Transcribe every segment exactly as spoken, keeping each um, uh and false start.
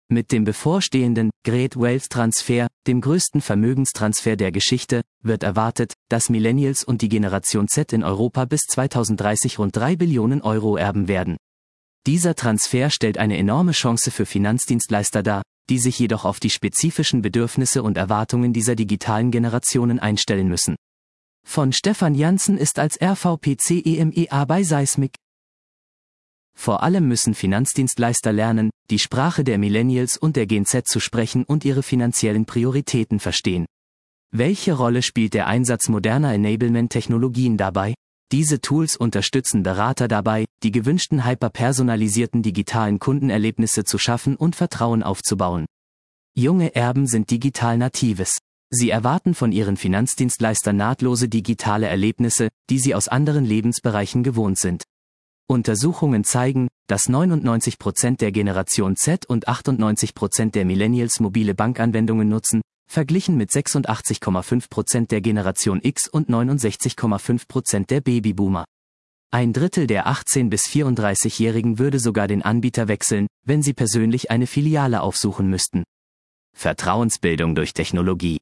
Mit dem bevorstehenden Great Wealth Transfer, dem größten Vermögenstransfer der Geschichte, wird erwartet, dass Millennials und die Generation Z in Europa bis zweitausenddreißig rund drei Billionen Euro erben werden. Dieser Transfer stellt eine enorme Chance für Finanzdienstleister dar, die sich jedoch auf die spezifischen Bedürfnisse und Erwartungen dieser digitalen Generationen einstellen müssen. Von Stefan Janssen ist als R V P C E M E A bei Seismic. Vor allem müssen Finanzdienstleister lernen, die Sprache der Millennials und der Gen Z zu sprechen und ihre finanziellen Prioritäten verstehen. Welche Rolle spielt der Einsatz moderner Enablement-Technologien dabei? Diese Tools unterstützen Berater dabei, die gewünschten hyperpersonalisierten digitalen Kundenerlebnisse zu schaffen und Vertrauen aufzubauen. Junge Erben sind digital Natives. Sie erwarten von ihren Finanzdienstleistern nahtlose digitale Erlebnisse, die sie aus anderen Lebensbereichen gewohnt sind. Untersuchungen zeigen, dass neunundneunzig Prozent der Generation Z und achtundneunzig Prozent der Millennials mobile Bankanwendungen nutzen, verglichen mit sechsundachtzig Komma fünf Prozent der Generation X und neunundsechzig Komma fünf Prozent der Babyboomer. Ein Drittel der achtzehn- bis vierunddreißigjährigen würde sogar den Anbieter wechseln, wenn sie persönlich eine Filiale aufsuchen müssten. Vertrauensbildung durch Technologie.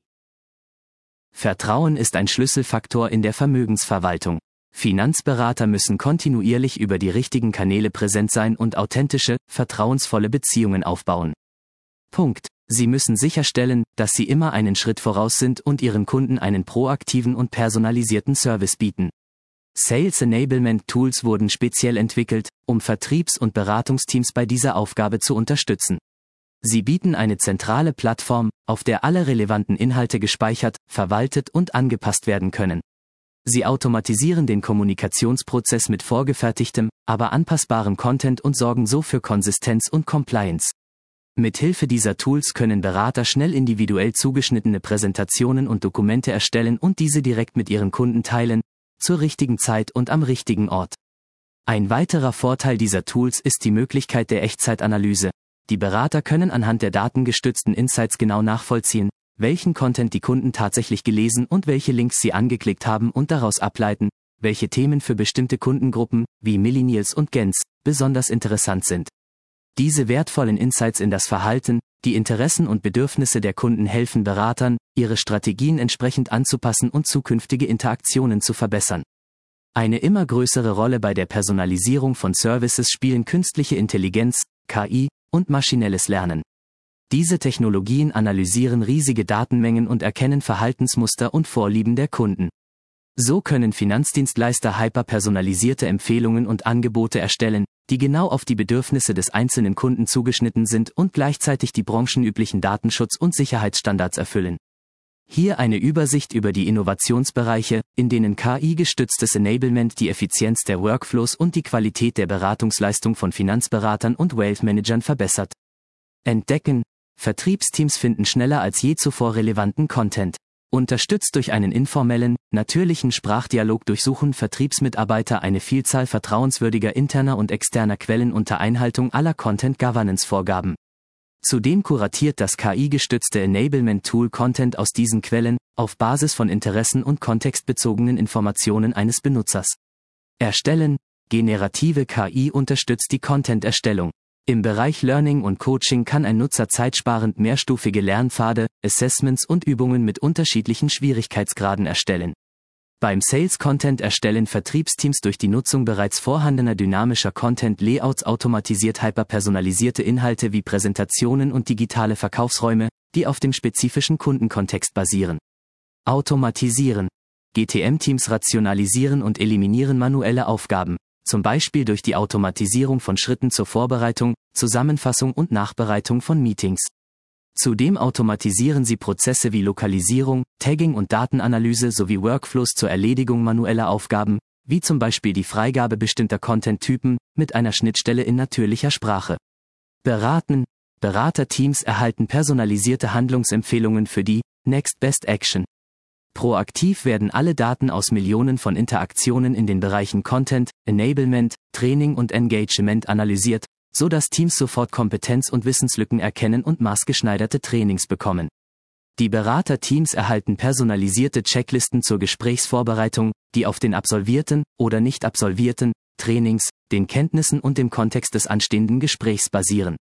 Vertrauen ist ein Schlüsselfaktor in der Vermögensverwaltung. Finanzberater müssen kontinuierlich über die richtigen Kanäle präsent sein und authentische, vertrauensvolle Beziehungen aufbauen. Punkt. Sie müssen sicherstellen, dass sie immer einen Schritt voraus sind und ihren Kunden einen proaktiven und personalisierten Service bieten. Sales Enablement Tools wurden speziell entwickelt, um Vertriebs- und Beratungsteams bei dieser Aufgabe zu unterstützen. Sie bieten eine zentrale Plattform, auf der alle relevanten Inhalte gespeichert, verwaltet und angepasst werden können. Sie automatisieren den Kommunikationsprozess mit vorgefertigtem, aber anpassbarem Content und sorgen so für Konsistenz und Compliance. Mithilfe dieser Tools können Berater schnell individuell zugeschnittene Präsentationen und Dokumente erstellen und diese direkt mit ihren Kunden teilen, zur richtigen Zeit und am richtigen Ort. Ein weiterer Vorteil dieser Tools ist die Möglichkeit der Echtzeitanalyse. Die Berater können anhand der datengestützten Insights genau nachvollziehen, welchen Content die Kunden tatsächlich gelesen und welche Links sie angeklickt haben und daraus ableiten, welche Themen für bestimmte Kundengruppen, wie Millennials und Gens, besonders interessant sind. Diese wertvollen Insights in das Verhalten, die Interessen und Bedürfnisse der Kunden helfen Beratern, ihre Strategien entsprechend anzupassen und zukünftige Interaktionen zu verbessern. Eine immer größere Rolle bei der Personalisierung von Services spielen künstliche Intelligenz, K I, und maschinelles Lernen. Diese Technologien analysieren riesige Datenmengen und erkennen Verhaltensmuster und Vorlieben der Kunden. So können Finanzdienstleister hyperpersonalisierte Empfehlungen und Angebote erstellen, die genau auf die Bedürfnisse des einzelnen Kunden zugeschnitten sind und gleichzeitig die branchenüblichen Datenschutz- und Sicherheitsstandards erfüllen. Hier eine Übersicht über die Innovationsbereiche, in denen K I-gestütztes Enablement die Effizienz der Workflows und die Qualität der Beratungsleistung von Finanzberatern und Wealth Managern verbessert. Entdecken: Vertriebsteams finden schneller als je zuvor relevanten Content. Unterstützt durch einen informellen, natürlichen Sprachdialog durchsuchen Vertriebsmitarbeiter eine Vielzahl vertrauenswürdiger interner und externer Quellen unter Einhaltung aller Content-Governance-Vorgaben. Zudem kuratiert das K I-gestützte Enablement-Tool Content aus diesen Quellen, auf Basis von Interessen und kontextbezogenen Informationen eines Benutzers. Erstellen: Generative K I unterstützt die Content-Erstellung. Im Bereich Learning und Coaching kann ein Nutzer zeitsparend mehrstufige Lernpfade, Assessments und Übungen mit unterschiedlichen Schwierigkeitsgraden erstellen. Beim Sales-Content erstellen Vertriebsteams durch die Nutzung bereits vorhandener dynamischer Content-Layouts automatisiert hyperpersonalisierte Inhalte wie Präsentationen und digitale Verkaufsräume, die auf dem spezifischen Kundenkontext basieren. Automatisieren: G T M-Teams rationalisieren und eliminieren manuelle Aufgaben, zum Beispiel durch die Automatisierung von Schritten zur Vorbereitung, Zusammenfassung und Nachbereitung von Meetings. Zudem automatisieren sie Prozesse wie Lokalisierung, Tagging und Datenanalyse sowie Workflows zur Erledigung manueller Aufgaben, wie zum Beispiel die Freigabe bestimmter Content-Typen, mit einer Schnittstelle in natürlicher Sprache. Beraten: Beraterteams erhalten personalisierte Handlungsempfehlungen für die Next Best Action. Proaktiv werden alle Daten aus Millionen von Interaktionen in den Bereichen Content, Enablement, Training und Engagement analysiert, so dass Teams sofort Kompetenz- und Wissenslücken erkennen und maßgeschneiderte Trainings bekommen. Die Beraterteams erhalten personalisierte Checklisten zur Gesprächsvorbereitung, die auf den absolvierten oder nicht absolvierten Trainings, den Kenntnissen und dem Kontext des anstehenden Gesprächs basieren.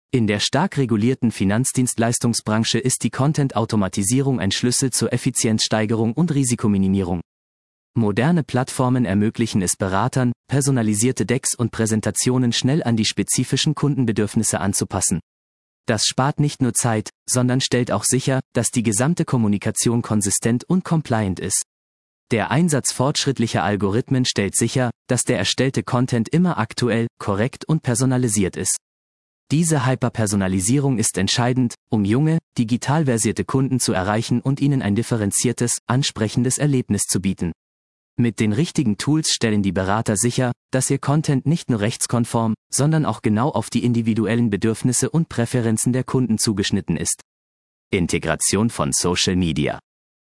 In der stark regulierten Finanzdienstleistungsbranche ist die Content-Automatisierung ein Schlüssel zur Effizienzsteigerung und Risikominimierung. Moderne Plattformen ermöglichen es Beratern, personalisierte Decks und Präsentationen schnell an die spezifischen Kundenbedürfnisse anzupassen. Das spart nicht nur Zeit, sondern stellt auch sicher, dass die gesamte Kommunikation konsistent und compliant ist. Der Einsatz fortschrittlicher Algorithmen stellt sicher, dass der erstellte Content immer aktuell, korrekt und personalisiert ist. Diese Hyperpersonalisierung ist entscheidend, um junge, digital versierte Kunden zu erreichen und ihnen ein differenziertes, ansprechendes Erlebnis zu bieten. Mit den richtigen Tools stellen die Berater sicher, dass ihr Content nicht nur rechtskonform, sondern auch genau auf die individuellen Bedürfnisse und Präferenzen der Kunden zugeschnitten ist. Integration von Social Media.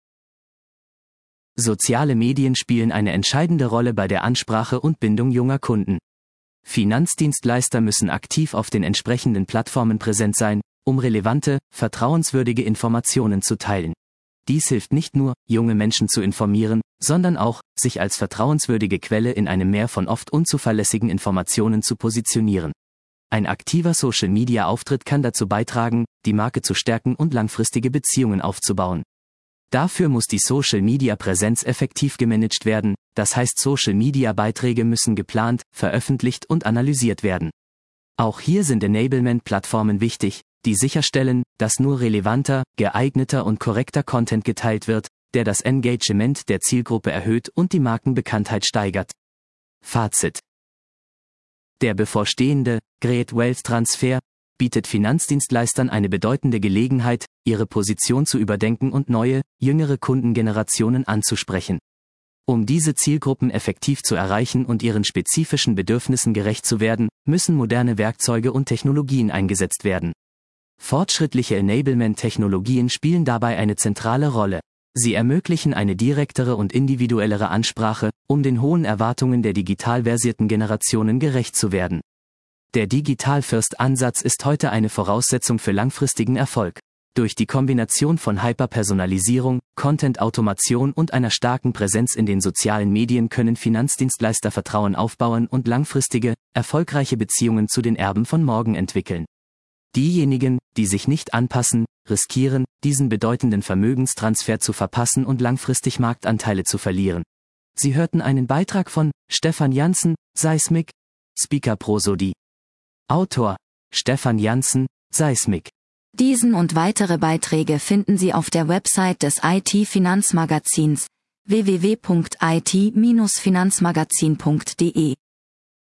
Soziale Medien spielen eine entscheidende Rolle bei der Ansprache und Bindung junger Kunden. Finanzdienstleister müssen aktiv auf den entsprechenden Plattformen präsent sein, um relevante, vertrauenswürdige Informationen zu teilen. Dies hilft nicht nur, junge Menschen zu informieren, sondern auch, sich als vertrauenswürdige Quelle in einem Meer von oft unzuverlässigen Informationen zu positionieren. Ein aktiver Social-Media-Auftritt kann dazu beitragen, die Marke zu stärken und langfristige Beziehungen aufzubauen. Dafür muss die Social-Media-Präsenz effektiv gemanagt werden, das heißt Social-Media-Beiträge müssen geplant, veröffentlicht und analysiert werden. Auch hier sind Enablement-Plattformen wichtig, die sicherstellen, dass nur relevanter, geeigneter und korrekter Content geteilt wird, der das Engagement der Zielgruppe erhöht und die Markenbekanntheit steigert. Fazit: Der bevorstehende Great Wealth Transfer bietet Finanzdienstleistern eine bedeutende Gelegenheit, ihre Position zu überdenken und neue, jüngere Kundengenerationen anzusprechen. Um diese Zielgruppen effektiv zu erreichen und ihren spezifischen Bedürfnissen gerecht zu werden, müssen moderne Werkzeuge und Technologien eingesetzt werden. Fortschrittliche Enablement-Technologien spielen dabei eine zentrale Rolle. Sie ermöglichen eine direktere und individuellere Ansprache, um den hohen Erwartungen der digital versierten Generationen gerecht zu werden. Der Digital-First-Ansatz ist heute eine Voraussetzung für langfristigen Erfolg. Durch die Kombination von Hyperpersonalisierung, Content-Automation und einer starken Präsenz in den sozialen Medien können Finanzdienstleister Vertrauen aufbauen und langfristige, erfolgreiche Beziehungen zu den Erben von morgen entwickeln. Diejenigen, die sich nicht anpassen, riskieren, diesen bedeutenden Vermögenstransfer zu verpassen und langfristig Marktanteile zu verlieren. Sie hörten einen Beitrag von Stefan Janssen, Seismic, Speaker Prosody. Autor: Stefan Janssen, Seismic. Diesen und weitere Beiträge finden Sie auf der Website des I T-Finanzmagazins w w w punkt i t Bindestrich finanzmagazin punkt d e.